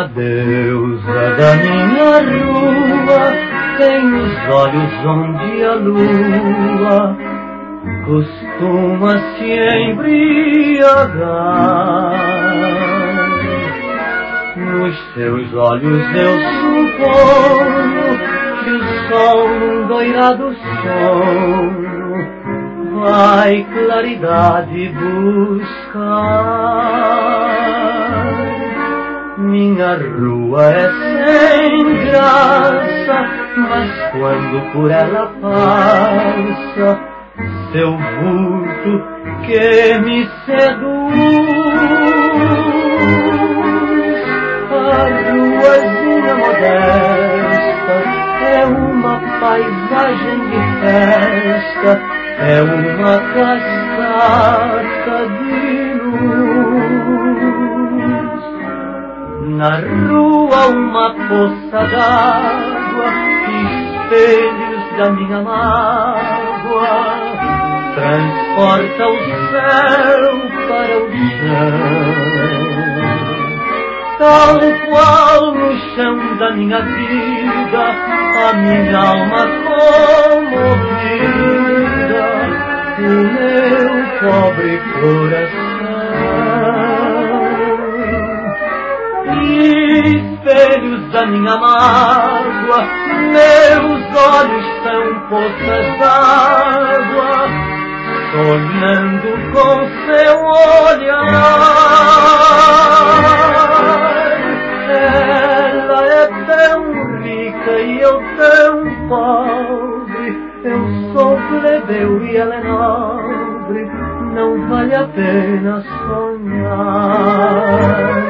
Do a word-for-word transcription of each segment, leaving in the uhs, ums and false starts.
A deusa da minha rua tem os olhos onde a lua costuma se embriagar. Nos seus olhos eu suponho que o sol num doirado sono vai claridade buscar. Minha rua é sem graça, mas quando por ela passa seu vulto que me seduz. A ruazinha modesta é uma paisagem de festa, é uma cascata de luz. Na rua uma poça d'água, espelhos da minha mágoa, transporta o céu para o chão. Tal qual no chão da minha vida, a minha alma comovida, o meu pobre coração. Espelhos da minha mágoa, meus olhos são poças d'água, sonhando com seu olhar. Ela é tão rica e eu tão pobre, eu sou plebeu e ela é nobre, não vale a pena sonhar.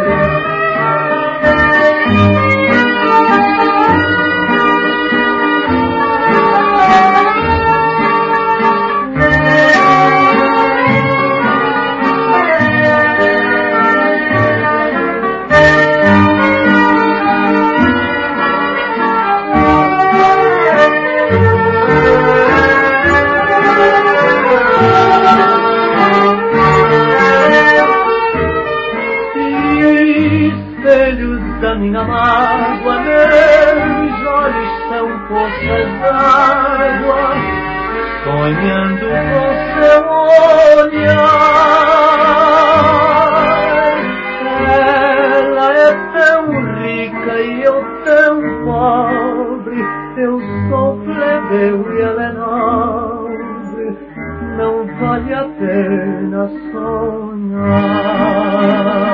Da minha mágoa, meus olhos são poças d'água, sonhando com seu olhar. Ela é tão rica e eu tão pobre, eu sou plebeu e ela é nobre, não vale a pena sonhar.